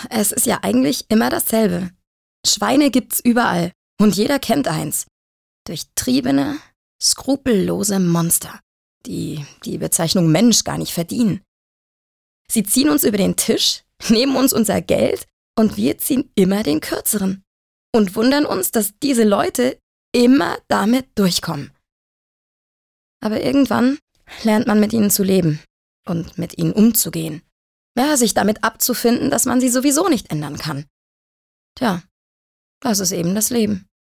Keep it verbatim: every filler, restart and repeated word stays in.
es ist ja eigentlich immer dasselbe. Schweine gibt's überall und jeder kennt eins. Durchtriebene, skrupellose Monster, die die Bezeichnung Mensch gar nicht verdienen. Sie ziehen uns über den Tisch, nehmen uns unser Geld und wir ziehen immer den Kürzeren und wundern uns, dass diese Leute immer damit durchkommen. Aber irgendwann lernt man mit ihnen zu leben und mit ihnen umzugehen. Ja, sich damit abzufinden, dass man sie sowieso nicht ändern kann. Tja, das ist eben das Leben.